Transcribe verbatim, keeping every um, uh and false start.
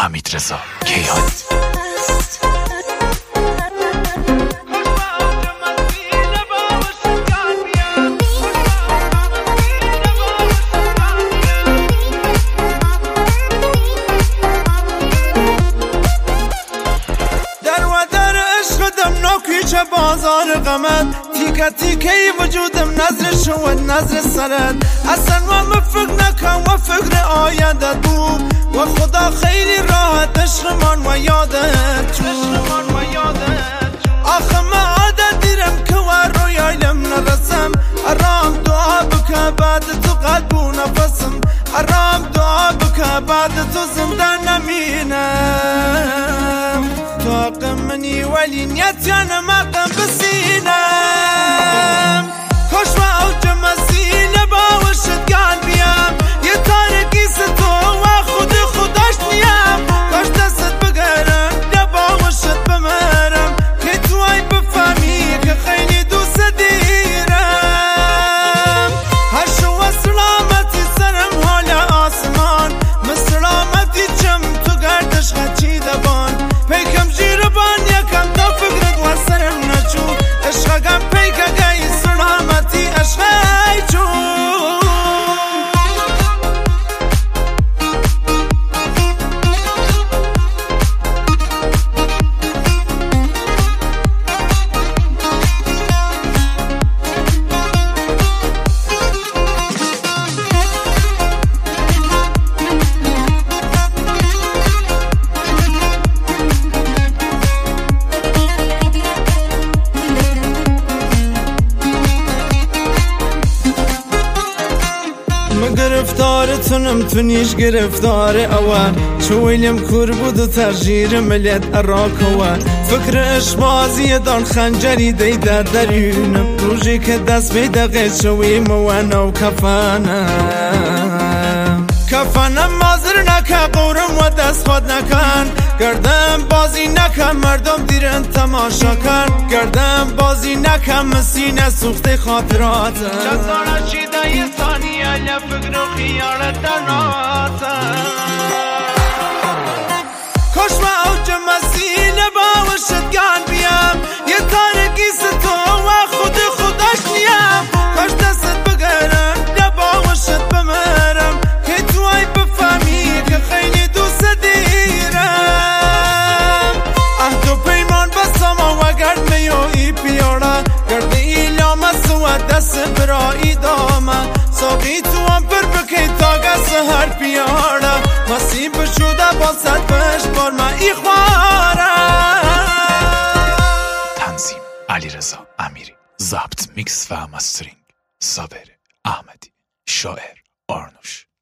حمیدرضا کیهانی. چه بازار غمت تیکه تیکه وجودم نظر شود نظر سرت اصلا و مفکر نکن و فکر آیندت بود و خدا خیلی راحت عشقمان و یادت آخه ما عادت دیرم که و رویایم نرسم ارام دعا بکه بعد تو قلب و نفسم ارام دعا بکه بعد تو زنده نمینم طاقم منی ولی نیتیان مقم بسینم خوش و اوج مسیل باوشت گان بیم یه تارکی ستو و خود خودش نیم کاش دست بگرم یا باوشت بمرم که توی بفهمی که خیلی دوست دیرم هشو و سلامتی سرم حال آسمان مسلامتی چم تو گردش خچی دبان پیکم جیر بان یکم تا فکرت و سرم نچو عشقم پیکه گئی سلامتی عشقی چون گرفتارتونم تو نیش گرفتار اوه چویلیم کور بود و ترجیر ملیت اراکوه فکر اشبازی دان خنجری دی در درونم روزی که دست بیدقه چوی موانو کفانم کفانم مازر نکه قورم و دست خود نکن گردم بازی نکن مردم دیرن تماشا کن گردم بازی نکن مسینه سوخت خاطراتم چزانه چیده یه ثانیه لفکر و خیالت دناتم خوش و اوج مسیل باوشت گان بیم یه تارکی ستو و خود خودش نیم کاش دستت بگرم یا باوشت بمرم که توی بفهمی که خیلی دوست دیرم عهد و پیمان بستم و گرد میو ای پیارا گرد ایلام سوى دست برایی دامه ساقی تو هم پر بکی تاگه سهر پیارا مسیب شده با صد بهش بار ما ای خوارم. تنظیم علیرضا امیری، ضبط میکس و مسترینگ صابر احمدی، شاعر آرنوش.